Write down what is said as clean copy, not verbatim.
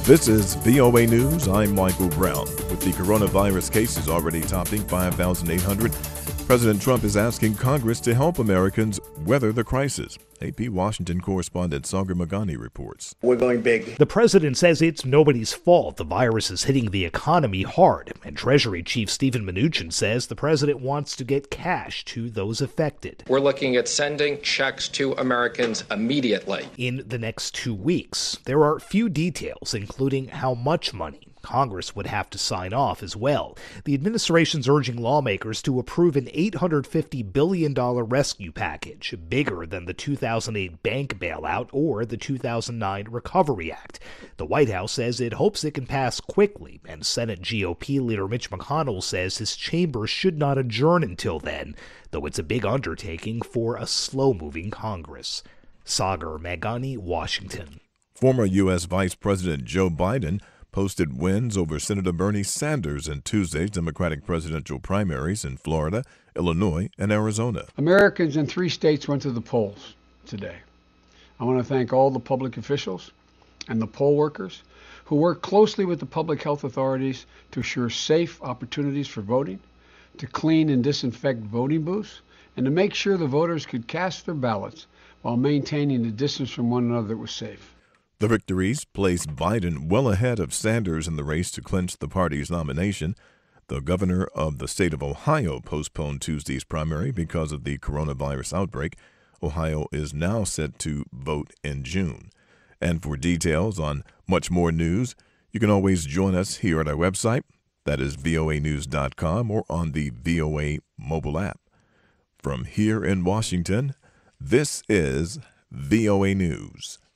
This is VOA News. I'm Michael Brown. With the coronavirus cases already topping 5,800, President Trump is asking Congress to help Americans weather the crisis. AP Washington correspondent Sagar Meghani reports. We're going big. The president says it's nobody's fault the virus is hitting the economy hard, and Treasury Chief Steven Mnuchin says the president wants to get cash to those affected. We're looking at sending checks to Americans immediately. In the next 2 weeks, there are few details, including how much money. Congress would have to sign off as well. The administration's urging lawmakers to approve an $850 billion rescue package, bigger than the 2008 bank bailout or the 2009 Recovery Act. The White House says it hopes it can pass quickly, and Senate GOP leader Mitch McConnell says his chamber should not adjourn until then, though it's a big undertaking for a slow-moving Congress. Sagar Meghani, Washington. Former U.S. Vice President Joe Biden posted wins over Senator Bernie Sanders in Tuesday's Democratic presidential primaries in Florida, Illinois, and Arizona. Americans in 3 states went to the polls today. I want to thank all the public officials and the poll workers who work closely with the public health authorities to assure safe opportunities for voting, to clean and disinfect voting booths, and to make sure the voters could cast their ballots while maintaining the distance from one another that was safe. The victories placed Biden well ahead of Sanders in the race to clinch the party's nomination. The governor of the state of Ohio postponed Tuesday's primary because of the coronavirus outbreak. Ohio is now set to vote in June. And for details on much more news, you can always join us here at our website, that is voanews.com, or on the VOA mobile app. From here in Washington, this is VOA News.